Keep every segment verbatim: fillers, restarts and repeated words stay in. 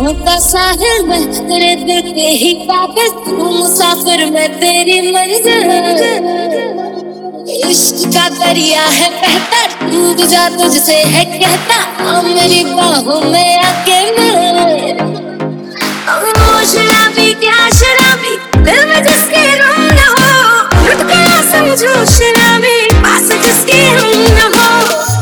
अखियों का साहिल मैं तेरे दिल के ही काबिल तू मुसाफिर मैं तेरी मंजिल इश्क का दरिया है बहता डूब जा तुझसे है कहता आ मेरी बाहों में आके मिल शराबी क्या शराबी दिल में जिसके रूह न हो लुट गया समझो शराबी पास जिसके हम न हो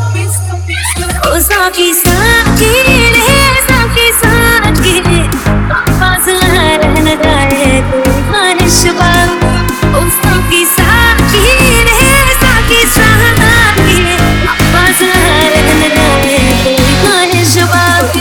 ओ साकी साकी रे साकी साकी आवाज न जाए कोई ख्वाहिश बात ओ साकी साकी रे साकी साकी आवाज न जाए कोई ख्वाहिश बात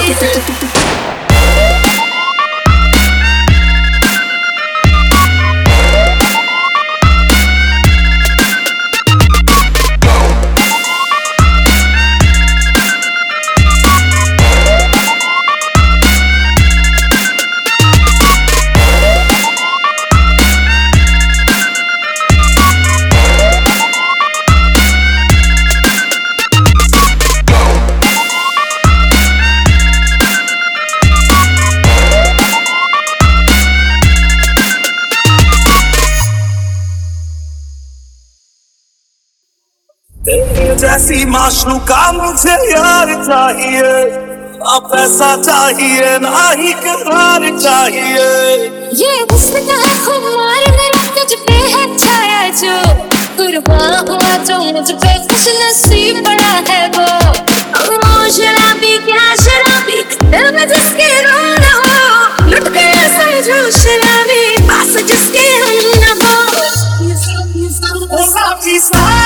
जैसी माशूका मुझे यार चाहिए अब पैसा चाहिए ना ही करार चाहिए ये हुस्न का है खुमार मेरा तुझ पे है छाया जो कुर्बान हुआ जो मुझ पे खुश नसीब पड़ा है वो ओ शराबी क्या शराबी दिल में जिसके रूह न हो लुट गया समझो शराबी पास जिसके हम न हो साकी साकी